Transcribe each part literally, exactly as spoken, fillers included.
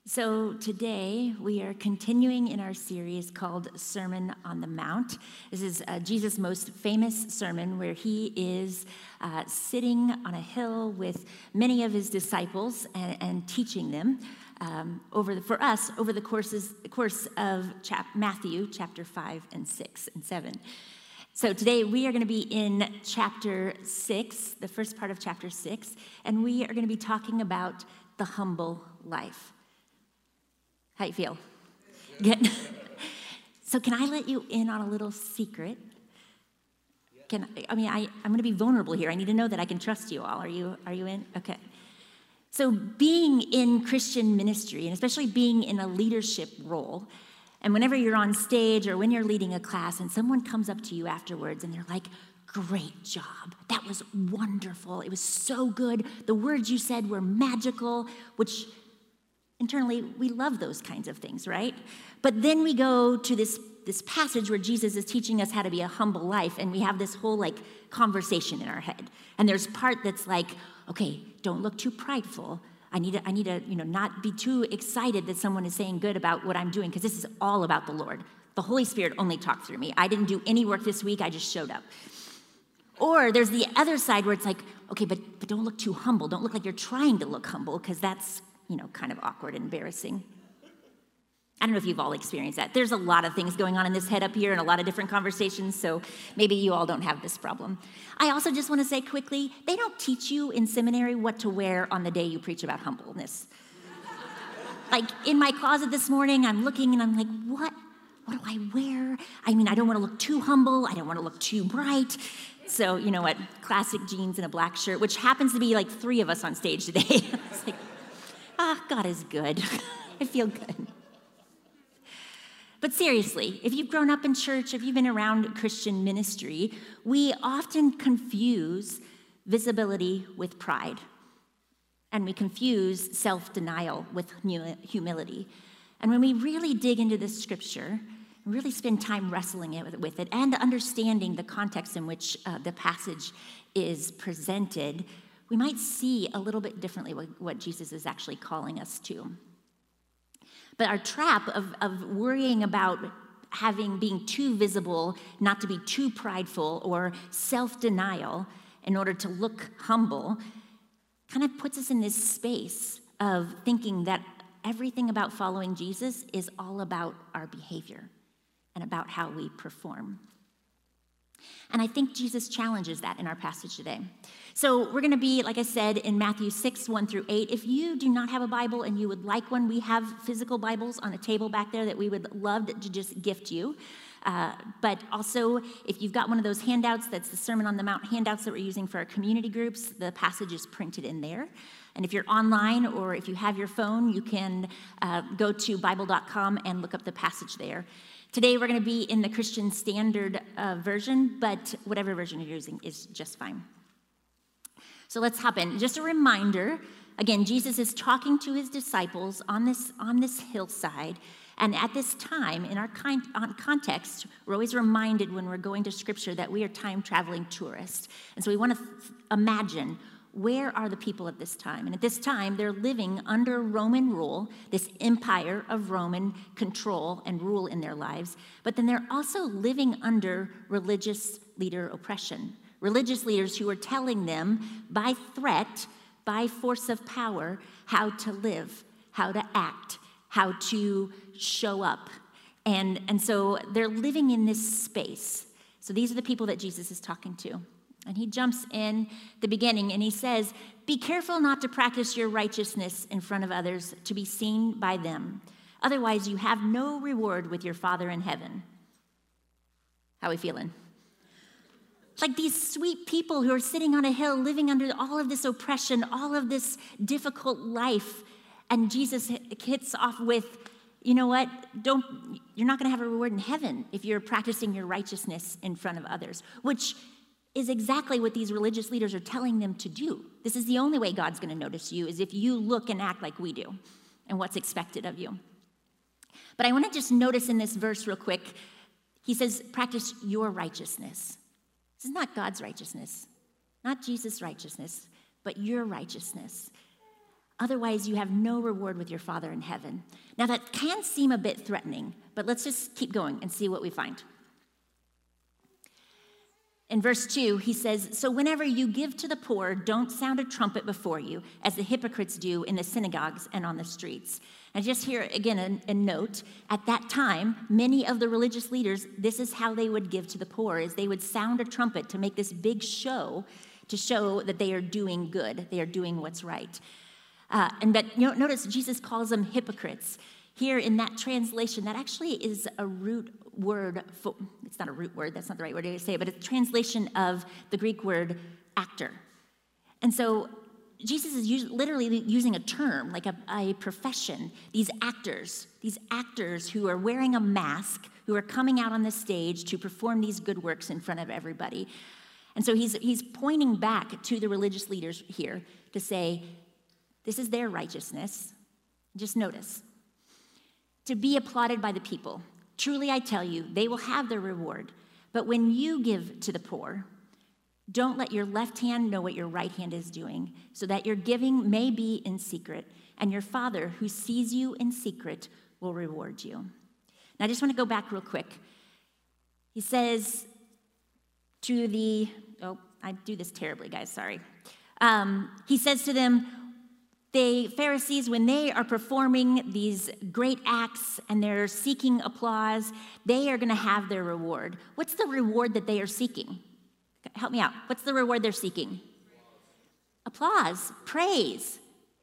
So today we are continuing in our series called Sermon on the Mount. This is uh, Jesus' most famous sermon where he is uh, sitting on a hill with many of his disciples and, and teaching them um, over the, for us over the courses, course of chap, Matthew chapter five and six and seven. So today we are going to be in chapter six, the first part of chapter six, and we are going to be talking about the humble life. How you feel? Good. So can I let you in on a little secret? Can I mean I, I'm going to be vulnerable here. I need to know that I can trust you all. Are you are you in? Okay. So being in Christian ministry, and especially being in a leadership role, and whenever you're on stage or when you're leading a class and someone comes up to you afterwards and they're like, "Great job. That was wonderful. It was so good. The words you said were magical," which internally, we love those kinds of things, right? But then we go to this, this passage where Jesus is teaching us how to be a humble life, and we have this whole, like, conversation in our head. And there's part that's like, okay, don't look too prideful. I need to, I need to, you know, not be too excited that someone is saying good about what I'm doing, because this is all about the Lord. The Holy Spirit only talked through me. I didn't do any work this week. I just showed up. Or there's the other side where it's like, okay, but, but don't look too humble. Don't look like you're trying to look humble, because that's, you know, kind of awkward and embarrassing. I don't know if you've all experienced that. There's a lot of things going on in this head up here and a lot of different conversations, so maybe you all don't have this problem. I also just want to say quickly, they don't teach you in seminary what to wear on the day you preach about humbleness. Like, in my closet this morning, I'm looking and I'm like, what? What do I wear? I mean, I don't want to look too humble. I don't want to look too bright. So, you know what? Classic jeans and a black shirt, which happens to be like three of us on stage today. It's like, ah, God is good. I feel good. But seriously, if you've grown up in church, if you've been around Christian ministry, we often confuse visibility with pride. And we confuse self-denial with humility. And when we really dig into this scripture, and really spend time wrestling it with it and understanding the context in which uh, the passage is presented, we might see a little bit differently what, what Jesus is actually calling us to. But our trap of, of worrying about having being too visible, not to be too prideful or self-denial in order to look humble, kind of puts us in this space of thinking that everything about following Jesus is all about our behavior and about how we perform. And I think Jesus challenges that in our passage today. So we're going to be, like I said, in Matthew six, one through eight. If you do not have a Bible and you would like one, we have physical Bibles on a table back there that we would love to just gift you. Uh, but also, if you've got one of those handouts, that's the Sermon on the Mount handouts that we're using for our community groups, the passage is printed in there. And if you're online or if you have your phone, you can uh, go to Bible dot com and look up the passage there. Today, we're going to be in the Christian Standard uh, version, but whatever version you're using is just fine. So let's hop in. Just a reminder, again, Jesus is talking to his disciples on this, on this hillside, and at this time, in our kind, on context, we're always reminded when we're going to Scripture that we are time-traveling tourists. And so we want to th- imagine, where are the people at this time? And at this time, they're living under Roman rule, this empire of Roman control and rule in their lives. But then they're also living under religious leader oppression. Religious leaders who are telling them by threat, by force of power, how to live, how to act, how to show up. And, and so they're living in this space. So these are the people that Jesus is talking to. And he jumps in the beginning and he says, "Be careful not to practice your righteousness in front of others to be seen by them. Otherwise, you have no reward with your Father in heaven." How are we feeling? Like these sweet people who are sitting on a hill, living under all of this oppression, all of this difficult life. And Jesus hits off with, you know what? Don't, you're not going to have a reward in heaven if you're practicing your righteousness in front of others, which is exactly what these religious leaders are telling them to do. This is the only way God's going to notice you, is if you look and act like we do and what's expected of you. But I want to just notice in this verse real quick, he says, practice your righteousness. This is not God's righteousness, not Jesus' righteousness, but your righteousness. Otherwise, you have no reward with your Father in heaven. Now, that can seem a bit threatening, but let's just keep going and see what we find. In verse two, he says, so whenever you give to the poor, don't sound a trumpet before you, as the hypocrites do in the synagogues and on the streets. And just here, again, a, a note, at that time, many of the religious leaders, this is how they would give to the poor, is they would sound a trumpet to make this big show, to show that they are doing good, they are doing what's right. Uh, and but you know, notice Jesus calls them hypocrites. Here in that translation, that actually is a root word. For, it's not a root word, that's not the right word to say, but it's a translation of the Greek word actor. And so Jesus is us- literally using a term, like a, a profession. These actors, these actors who are wearing a mask, who are coming out on the stage to perform these good works in front of everybody. And so he's, he's pointing back to the religious leaders here to say, this is their righteousness. Just notice. To be applauded by the people. Truly, I tell you, they will have their reward. But when you give to the poor, don't let your left hand know what your right hand is doing, so that your giving may be in secret, and your Father who sees you in secret will reward you. Now, I just want to go back real quick. He says to the, oh, I do this terribly, guys, sorry. Um, he says to them, the Pharisees, when they are performing these great acts and they're seeking applause, they are going to have their reward. What's the reward that they are seeking? Help me out. What's the reward they're seeking? Applause, praise,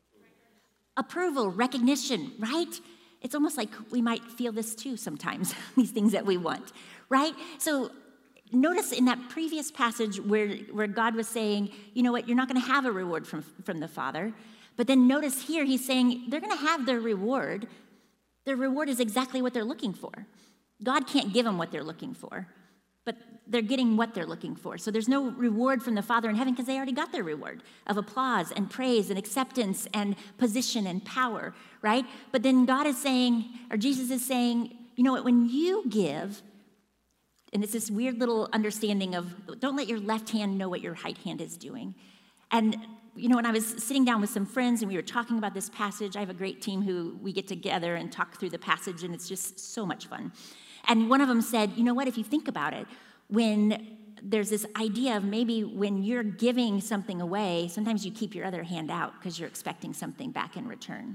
approval, recognition, right? It's almost like we might feel this too sometimes, these things that we want, right? So notice in that previous passage where, where God was saying, you know what, you're not going to have a reward from, from the Father. But then notice here, he's saying they're going to have their reward. Their reward is exactly what they're looking for. God can't give them what they're looking for, but they're getting what they're looking for. So there's no reward from the Father in heaven because they already got their reward of applause and praise and acceptance and position and power, right? But then God is saying, or Jesus is saying, you know what, when you give, and it's this weird little understanding of don't let your left hand know what your right hand is doing. And you know, when I was sitting down with some friends and we were talking about this passage, I have a great team who we get together and talk through the passage, and it's just so much fun. And one of them said, you know what, if you think about it, when there's this idea of maybe when you're giving something away, sometimes you keep your other hand out because you're expecting something back in return.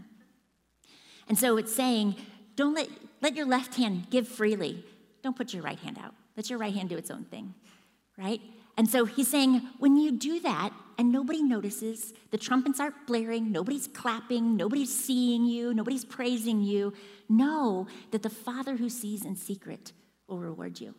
And so it's saying, don't let, let your left hand give freely. Don't put your right hand out. Let your right hand do its own thing, right? And so he's saying, when you do that and nobody notices, the trumpets aren't blaring, nobody's clapping, nobody's seeing you, nobody's praising you, know that the Father who sees in secret will reward you.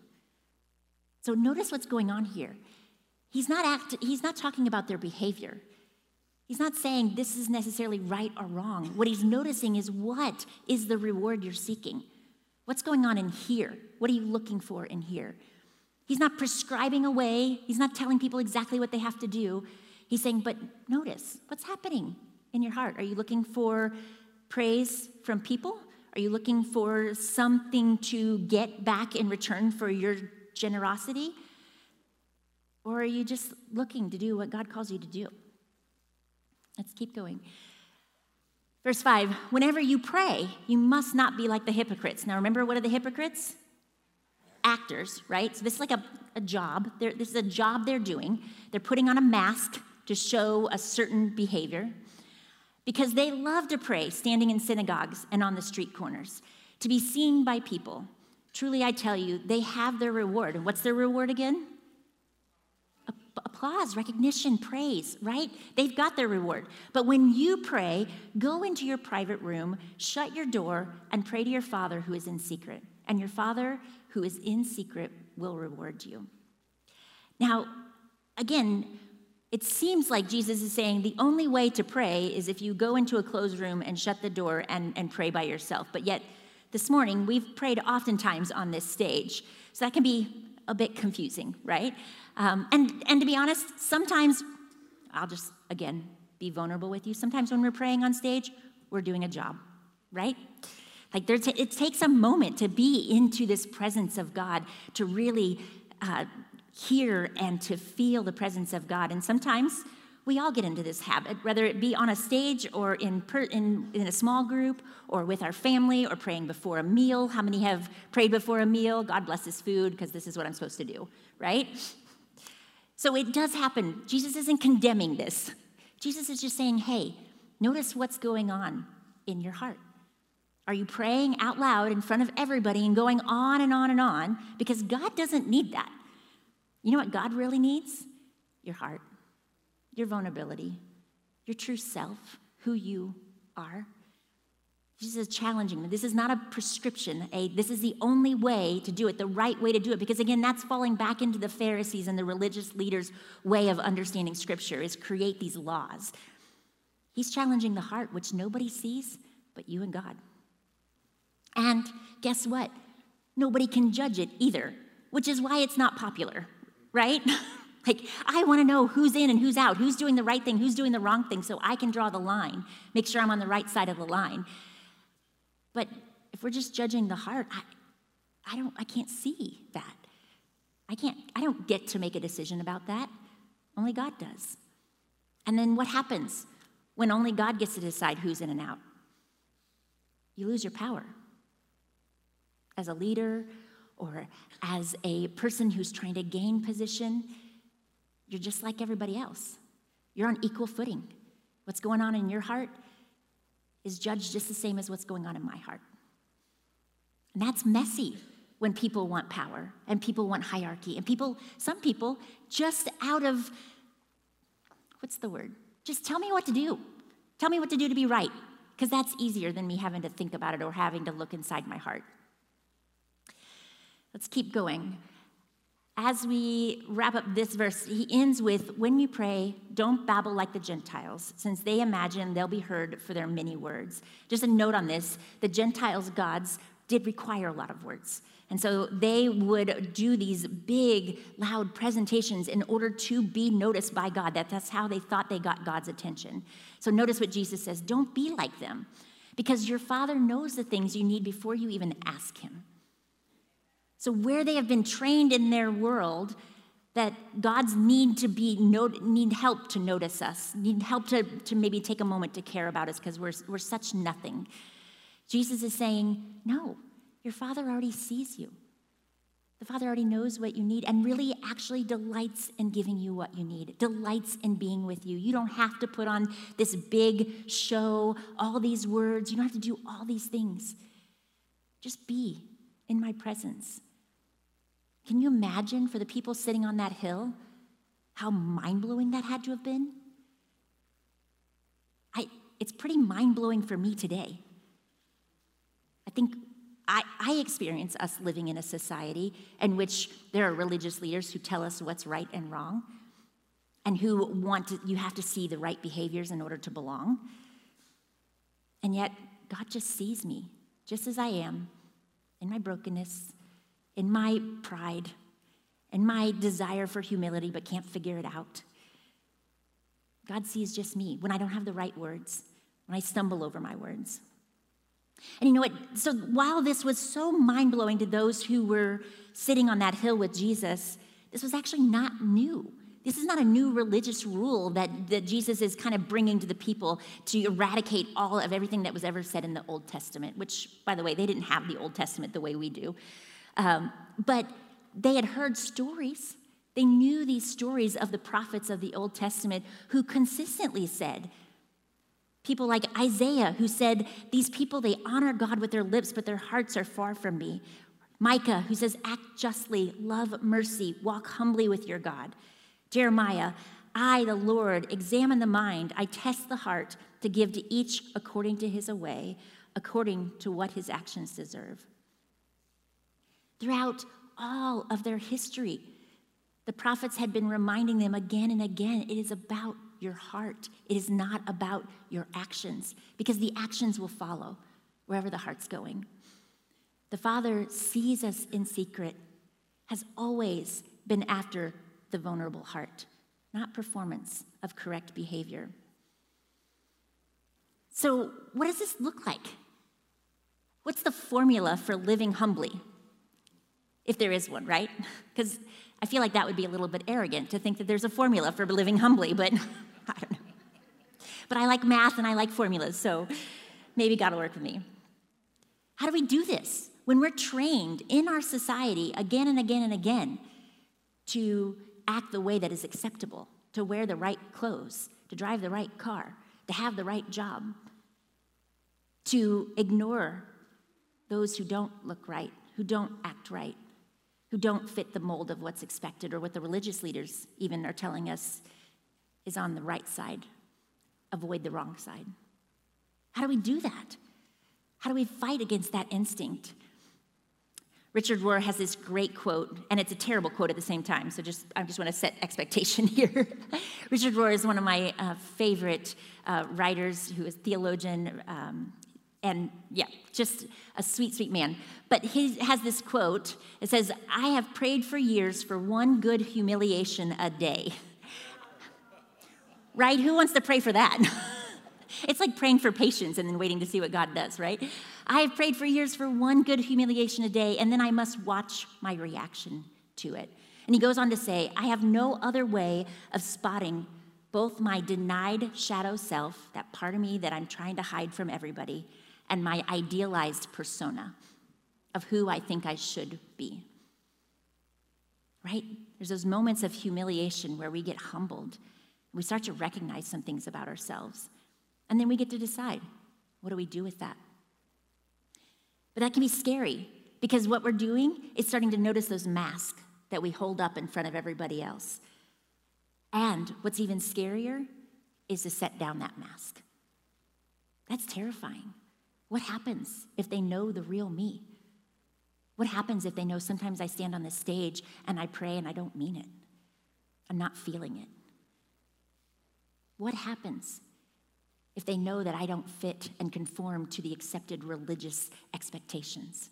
So notice what's going on here. He's not act, he's not talking about their behavior. He's not saying this is necessarily right or wrong. What he's noticing is what is the reward you're seeking? What's going on in here? What are you looking for in here? He's not prescribing a way. He's not telling people exactly what they have to do. He's saying, but notice what's happening in your heart. Are you looking for praise from people? Are you looking for something to get back in return for your generosity? Or are you just looking to do what God calls you to do? Let's keep going. Verse five, whenever you pray, you must not be like the hypocrites. Now remember, what are the hypocrites? Actors, right? So this is like a, a job. They're, this is a job they're doing. They're putting on a mask to show a certain behavior because they love to pray standing in synagogues and on the street corners to be seen by people. Truly, I tell you, they have their reward. And what's their reward again? Applause, recognition, praise, right? They've got their reward. But when you pray, go into your private room, shut your door, and pray to your Father who is in secret. And your Father who is in secret will reward you. Now, again, it seems like Jesus is saying the only way to pray is if you go into a closed room and shut the door and, and pray by yourself. But yet, this morning, we've prayed oftentimes on this stage. So that can be a bit confusing, right? Um, and, and to be honest, sometimes, I'll just, again, be vulnerable with you. Sometimes when we're praying on stage, we're doing a job, right? Like there t- it takes a moment to be into this presence of God, to really uh, hear and to feel the presence of God. And sometimes We all get into this habit, whether it be on a stage or in, per, in, in a small group or with our family or praying before a meal. How many have prayed before a meal? God bless this food because this is what I'm supposed to do, right? So it does happen. Jesus isn't condemning this. Jesus is just saying, hey, notice what's going on in your heart. Are you praying out loud in front of everybody and going on and on and on? Because God doesn't need that. You know what God really needs? Your heart. Your vulnerability, your true self, who you are. Jesus is challenging me. This is not a prescription. A, this is the only way to do it, the right way to do it. Because again, that's falling back into the Pharisees and the religious leaders' way of understanding Scripture, is create these laws. He's challenging the heart, which nobody sees but you and God. And guess what? Nobody can judge it either, which is why it's not popular, right? Like, I want to know who's in and who's out, who's doing the right thing, who's doing the wrong thing, so I can draw the line, make sure I'm on the right side of the line. But if we're just judging the heart, I, I don't, I can't see that. I can't, I don't get to make a decision about that. Only God does. And then what happens when only God gets to decide who's in and out? You lose your power. As a leader or as a person who's trying to gain position, you're just like everybody else. You're on equal footing. What's going on in your heart is judged just the same as what's going on in my heart. And that's messy when people want power and people want hierarchy. And people, some people, just out of, what's the word? Just tell me what to do. Tell me what to do to be right. Because that's easier than me having to think about it or having to look inside my heart. Let's keep going. As we wrap up this verse, he ends with, when you pray, don't babble like the Gentiles, since they imagine they'll be heard for their many words. Just a note on this, the Gentiles' gods did require a lot of words. And so they would do these big, loud presentations in order to be noticed by God. That, that's how they thought they got God's attention. So notice what Jesus says, don't be like them, because your Father knows the things you need before you even ask him. So where they have been trained in their world that gods need to be need help to notice us, need help to, to maybe take a moment to care about us because we're, we're such nothing. Jesus is saying, no, your Father already sees you. The Father already knows what you need and really actually delights in giving you what you need, delights in being with you. You don't have to put on this big show, all these words. You don't have to do all these things. Just be in my presence. Can you imagine for the people sitting on that hill how mind-blowing that had to have been? I, it's pretty mind-blowing for me today. I think I, I experience us living in a society in which there are religious leaders who tell us what's right and wrong and who want to, you have to see the right behaviors in order to belong. And yet, God just sees me just as I am, in my brokenness, in my pride, in my desire for humility but can't figure it out. God sees just me when I don't have the right words, when I stumble over my words. And you know what? So while this was so mind-blowing to those who were sitting on that hill with Jesus, this was actually not new. This is not a new religious rule that, that Jesus is kind of bringing to the people to eradicate all of everything that was ever said in the Old Testament, which, by the way, they didn't have the Old Testament the way we do. Um, but they had heard stories. They knew these stories of the prophets of the Old Testament who consistently said, people like Isaiah, who said, these people, they honor God with their lips, but their hearts are far from me. Micah, who says, act justly, love mercy, walk humbly with your God. Jeremiah, I, the Lord, examine the mind. I test the heart to give to each according to his way, according to what his actions deserve. Throughout all of their history, the prophets had been reminding them again and again, it is about your heart. It is not about your actions, because the actions will follow wherever the heart's going. The Father sees us in secret, has always been after the vulnerable heart, not performance of correct behavior. So what does this look like? What's the formula for living humbly? If there is one, right? Because I feel like that would be a little bit arrogant to think that there's a formula for living humbly, but I don't know. But I like math and I like formulas, so maybe God will work with me. How do we do this? When we're trained in our society again and again and again to act the way that is acceptable, to wear the right clothes, to drive the right car, to have the right job, to ignore those who don't look right, who don't act right, who don't fit the mold of what's expected or what the religious leaders even are telling us is on the right side. Avoid the wrong side. How do we do that? How do we fight against that instinct? Richard Rohr has this great quote, and it's a terrible quote at the same time, so just I just want to set expectation here. Richard Rohr is one of my uh, favorite uh, writers, who is a theologian, um, and yeah, just a sweet, sweet man. But he has this quote. It says, "I have prayed for years for one good humiliation a day." Right? Who wants to pray for that? It's like praying for patience and then waiting to see what God does, right? I have prayed for years for one good humiliation a day, and then I must watch my reaction to it. And he goes on to say, I have no other way of spotting both my denied shadow self, that part of me that I'm trying to hide from everybody, and my idealized persona of who I think I should be. Right? There's those moments of humiliation where we get humbled. We start to recognize some things about ourselves. And then we get to decide, what do we do with that? But that can be scary, because what we're doing is starting to notice those masks that we hold up in front of everybody else. And what's even scarier is to set down that mask. That's terrifying. What happens if they know the real me? What happens if they know sometimes I stand on this stage and I pray and I don't mean it? I'm not feeling it. What happens if they know that I don't fit and conform to the accepted religious expectations?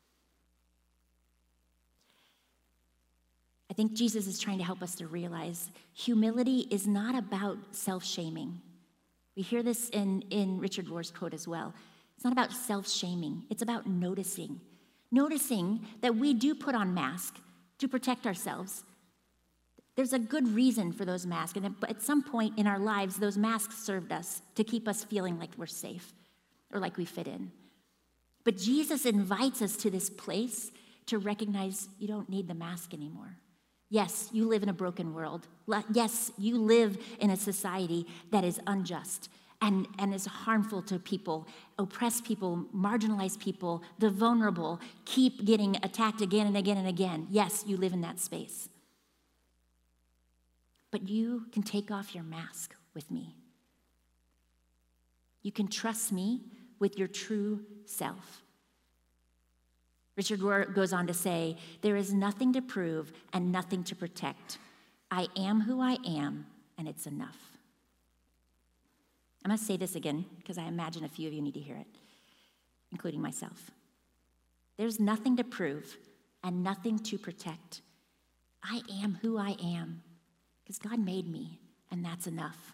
I think Jesus is trying to help us to realize humility is not about self-shaming. We hear this in, in Richard Rohr's quote as well. It's not about self-shaming. It's about noticing. Noticing that we do put on masks to protect ourselves. There's a good reason for those masks, and at some point in our lives, those masks served us to keep us feeling like we're safe or like we fit in. But Jesus invites us to this place to recognize you don't need the mask anymore. Yes, you live in a broken world. Yes, you live in a society that is unjust and, and is harmful to people, oppress people, marginalize people, the vulnerable, keep getting attacked again and again and again. Yes, you live in that space. But you can take off your mask with me. You can trust me with your true self. Richard Rohr goes on to say, there is nothing to prove and nothing to protect. I am who I am, and it's enough. I'm going to say this again because I imagine a few of you need to hear it, including myself. There's nothing to prove and nothing to protect. I am who I am. Because God made me, and that's enough.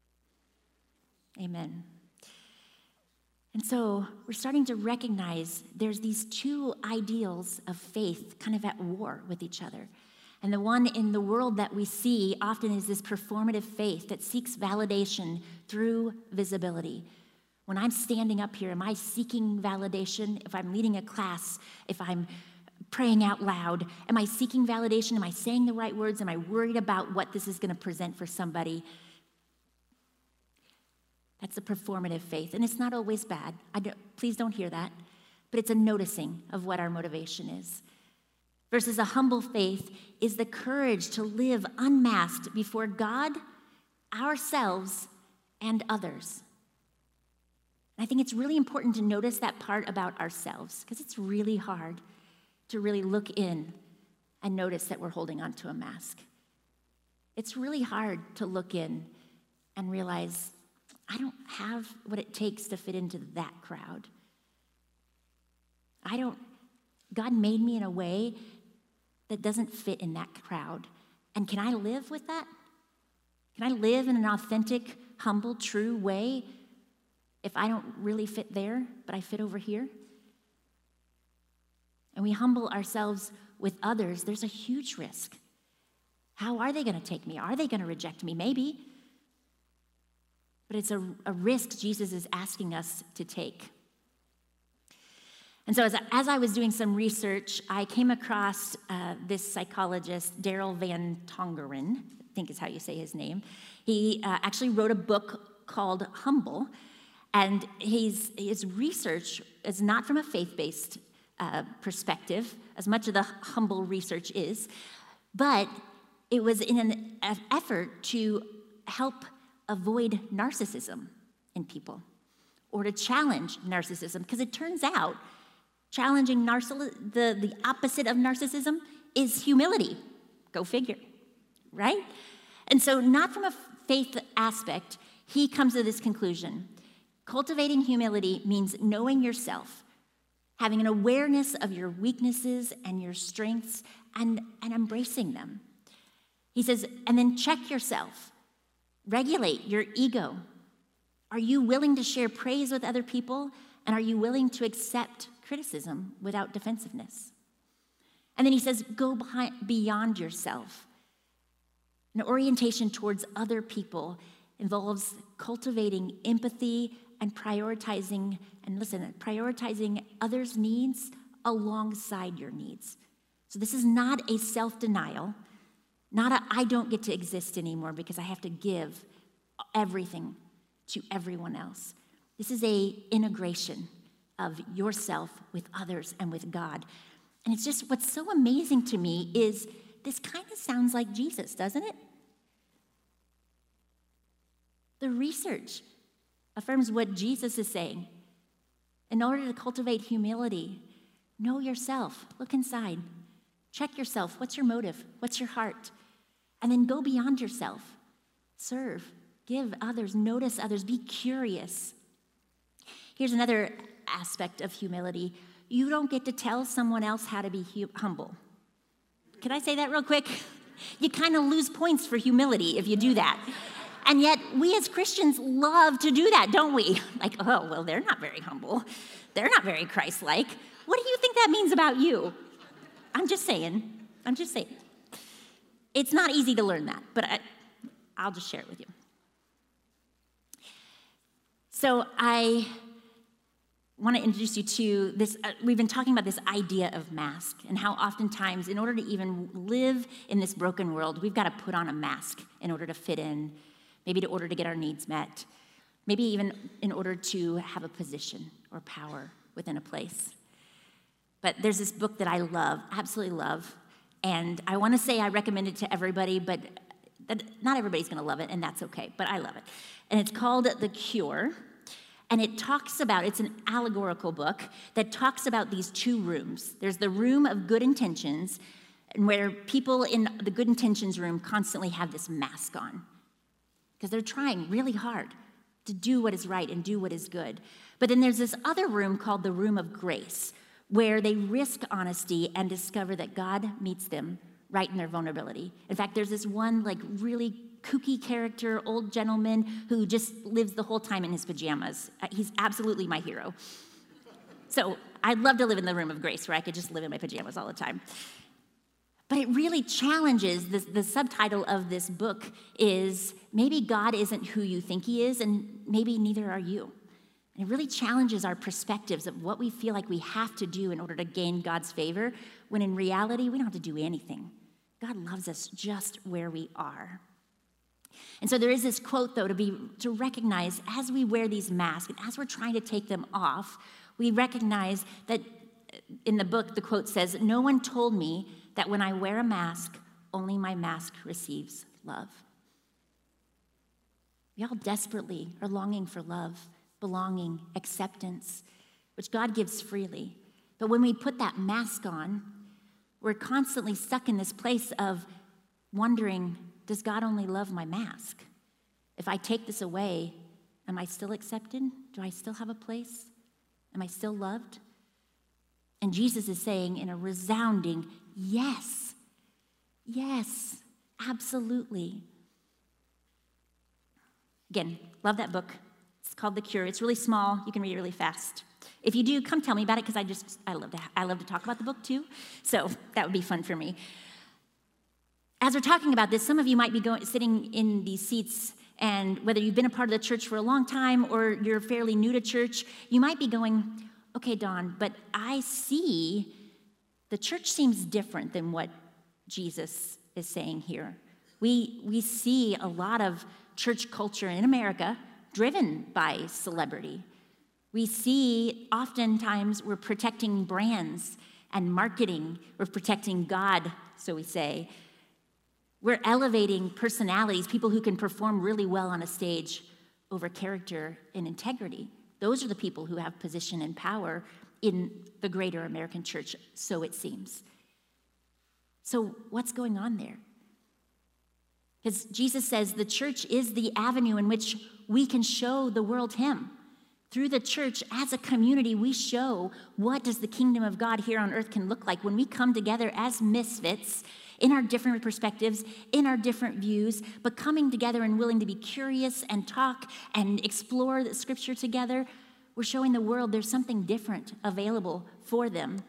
Amen. And so we're starting to recognize there's these two ideals of faith kind of at war with each other. And the one in the world that we see often is this performative faith that seeks validation through visibility. When I'm standing up here, am I seeking validation? If I'm leading a class, if I'm praying out loud, am I seeking validation? Am I saying the right words? Am I worried about what this is going to present for somebody? That's a performative faith, and it's not always bad. I don't, please don't hear that, but it's a noticing of what our motivation is. Versus a humble faith is the courage to live unmasked before God, ourselves, and others. And I think it's really important to notice that part about ourselves, because it's really hard to really look in and notice that we're holding onto a mask. It's really hard to look in and realize I don't have what it takes to fit into that crowd. I don't, God made me in a way that doesn't fit in that crowd. And can I live with that? Can I live in an authentic, humble, true way if I don't really fit there, but I fit over here? And we humble ourselves with others, there's a huge risk. How are they going to take me? Are they going to reject me? Maybe. but it's a, a risk Jesus is asking us to take. And so as, as I was doing some research, I came across uh, this psychologist, Daryl Van Tongeren, I think is how you say his name. He uh, actually wrote a book called Humble, and his, his research is not from a faith-based uh, perspective, as much of the Humble research is, but it was in an effort to help avoid narcissism in people, or to challenge narcissism, because it turns out challenging narciss- the, the opposite of narcissism is humility. Go figure, right? And so not from a faith aspect, he comes to this conclusion. Cultivating humility means knowing yourself, having an awareness of your weaknesses and your strengths, and, and embracing them. He says, and then check yourself. Regulate your ego. Are you willing to share praise with other people? And are you willing to accept criticism without defensiveness? And then he says, go behind, beyond yourself. An orientation towards other people involves cultivating empathy and prioritizing, and listen, prioritizing others' needs alongside your needs. So this is not a self-denial, not a I don't get to exist anymore because I have to give everything to everyone else. This is a integration of yourself with others and with God. And it's just, what's so amazing to me is this kind of sounds like Jesus, doesn't it? The research affirms what Jesus is saying. In order to cultivate humility, know yourself, look inside, check yourself. What's your motive? What's your heart? And then go beyond yourself. Serve, give others, notice others, be curious. Here's another aspect of humility. You don't get to tell someone else how to be hu- humble. Can I say that real quick? You kind of lose points for humility if you do that. And yet, we as Christians love to do that, don't we? Like, oh, well, they're not very humble. They're not very Christ-like. What do you think that means about you? I'm just saying. I'm just saying. It's not easy to learn that, but I, I'll just share it with you. So I want to introduce you to this. Uh, we've been talking about this idea of mask and how oftentimes, in order to even live in this broken world, we've got to put on a mask in order to fit in, maybe in order to get our needs met, maybe even in order to have a position or power within a place. But there's this book that I love, absolutely love, and I want to say I recommend it to everybody, but that not everybody's going to love it, and that's okay, but I love it. And it's called The Cure, and it talks about, it's an allegorical book that talks about these two rooms. There's the room of good intentions, and where people in the good intentions room constantly have this mask on, because they're trying really hard to do what is right and do what is good. But then there's this other room called the room of grace, where they risk honesty and discover that God meets them right in their vulnerability. In fact, there's this one like really kooky character, old gentleman who just lives the whole time in his pajamas. He's absolutely my hero. So I'd love to live in the room of grace where I could just live in my pajamas all the time. But it really challenges, the, the subtitle of this book is, maybe God isn't who you think he is, and maybe neither are you. And it really challenges our perspectives of what we feel like we have to do in order to gain God's favor, when in reality, we don't have to do anything. God loves us just where we are. And so there is this quote, though, to be to recognize as we wear these masks, and as we're trying to take them off, we recognize that in the book, the quote says, "No one told me that when I wear a mask, only my mask receives love." We all desperately are longing for love, belonging, acceptance, which God gives freely. But when we put that mask on, we're constantly stuck in this place of wondering, does God only love my mask? If I take this away, am I still accepted? Do I still have a place? Am I still loved? And Jesus is saying in a resounding yes, yes, absolutely. Again, love that book. It's called The Cure. It's really small. You can read it really fast. If you do, come tell me about it, because I just, I love to, I love to talk about the book too. So that would be fun for me. As we're talking about this, some of you might be going, sitting in these seats And whether you've been a part of the church for a long time or you're fairly new to church, you might be going, okay, Dawn, but I see the church seems different than what Jesus is saying here. We, we see a lot of church culture in America driven by celebrity. We see oftentimes we're protecting brands and marketing. We're protecting God, so we say. We're elevating personalities, people who can perform really well on a stage over character and integrity. Those are the people who have position and power in the greater American church, so it seems. So what's going on there? Because Jesus says the church is the avenue in which we can show the world him. Through the church, as a community, we show what does the kingdom of God here on earth can look like when we come together as misfits in our different perspectives, in our different views, but coming together and willing to be curious and talk and explore the scripture together. We're showing the world there's something different available for them.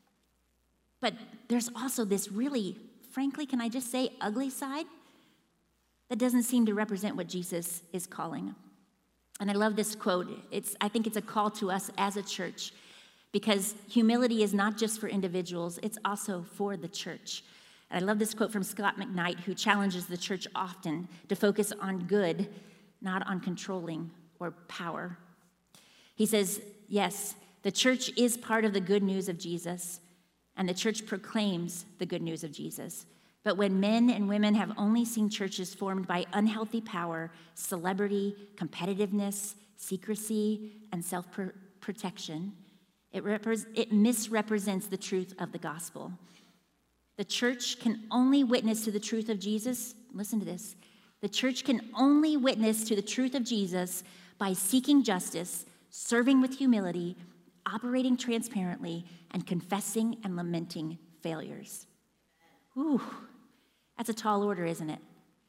But there's also this really, frankly, can I just say, ugly side that doesn't seem to represent what Jesus is calling. And I love this quote. It's, I think it's a call to us as a church, because humility is not just for individuals, it's also for the church. And I love this quote from Scott McKnight, who challenges the church often to focus on good, not on controlling or power. He says, yes, the church is part of the good news of Jesus, and the church proclaims the good news of Jesus. But when men and women have only seen churches formed by unhealthy power, celebrity, competitiveness, secrecy, and self-protection, it, repre- it misrepresents the truth of the gospel. The church can only witness to the truth of Jesus. Listen to this. The church can only witness to the truth of Jesus by seeking justice, serving with humility, operating transparently, and confessing and lamenting failures. Ooh, that's a tall order, isn't it?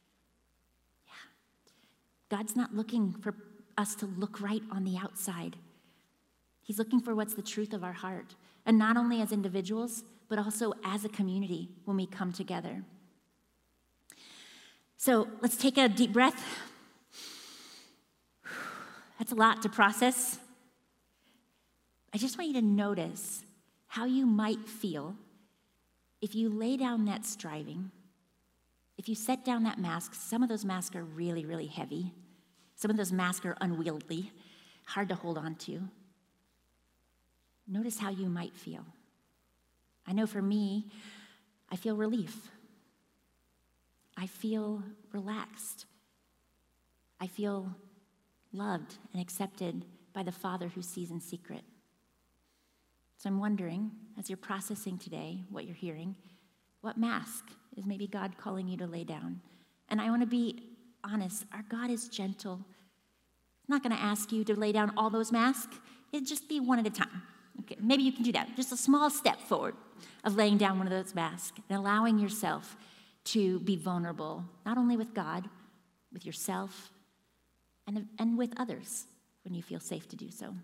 Yeah. God's not looking for us to look right on the outside. He's looking for what's the truth of our heart. And not only as individuals, but also as a community when we come together. So let's take a deep breath. That's a lot to process. I just want you to notice how you might feel if you lay down that striving, if you set down that mask. Some of those masks are really, really heavy. Some of those masks are unwieldy, hard to hold on to. Notice how you might feel. I know for me, I feel relief. I feel relaxed. I feel loved and accepted by the Father who sees in secret. So I'm wondering, as you're processing today what you're hearing, what mask is maybe God calling you to lay down? And I want to be honest, our God is gentle. He's not going to ask you to lay down all those masks. It'd just be one at a time. Okay, maybe you can do that. Just a small step forward of laying down one of those masks and allowing yourself to be vulnerable, not only with God, with yourself, and, and with others when you feel safe to do so.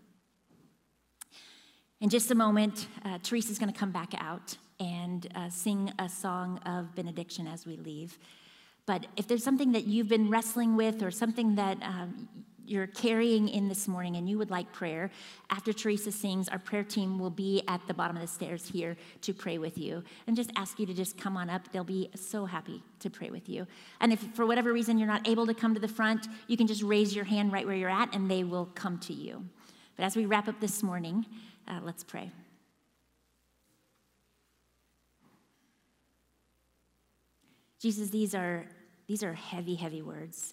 In just a moment, uh, Teresa's going to come back out and uh, sing a song of benediction as we leave. But if there's something that you've been wrestling with or something that um, you're carrying in this morning and you would like prayer, after Teresa sings, our prayer team will be at the bottom of the stairs here to pray with you. And just ask you to just come on up. They'll be so happy to pray with you. And if for whatever reason you're not able to come to the front, you can just raise your hand right where you're at and they will come to you. But as we wrap up this morning, uh, let's pray. Jesus, these are these are heavy, heavy words.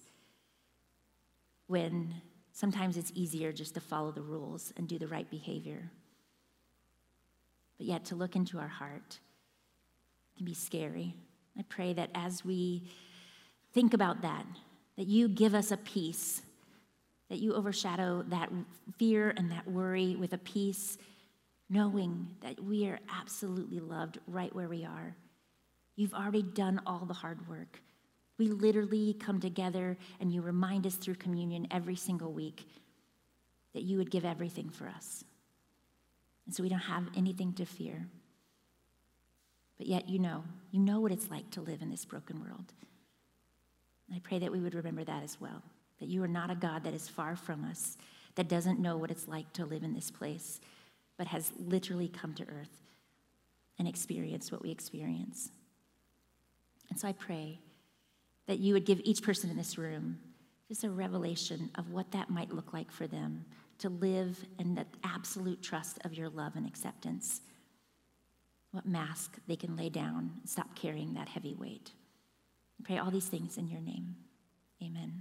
When sometimes it's easier just to follow the rules and do the right behavior. But yet to look into our heart can be scary. I pray that as we think about that, that you give us a peace, that you overshadow that fear and that worry with a peace, knowing that we are absolutely loved right where we are. You've already done all the hard work. We literally come together and you remind us through communion every single week that you would give everything for us. And so we don't have anything to fear. But yet you know, you know what it's like to live in this broken world. And I pray that we would remember that as well. that you are not a God that is far from us, that doesn't know what it's like to live in this place, but has literally come to earth and experienced what we experience. And so I pray that you would give each person in this room just a revelation of what that might look like for them to live in that absolute trust of your love and acceptance. What mask they can lay down and stop carrying that heavy weight. I pray all these things in your name. Amen.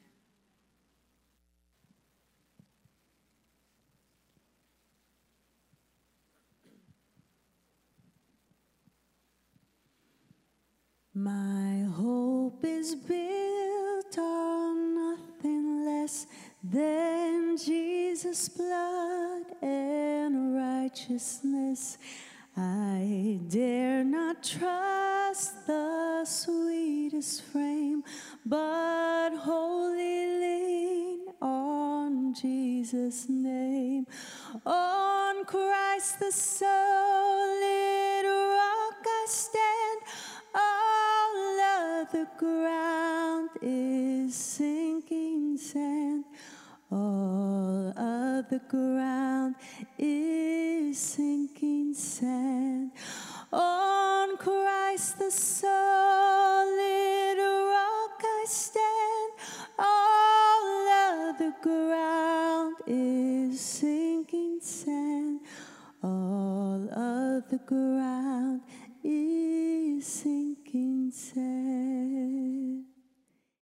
My hope is built on nothing less than Jesus' blood and righteousness. I dare not trust the sweetest frame, but wholly lean on Jesus' name. On Christ the solid rock I stand. All other ground is sinking sand. All other ground is sinking sand. On Christ the solid rock I stand. All other ground is sinking sand. All other ground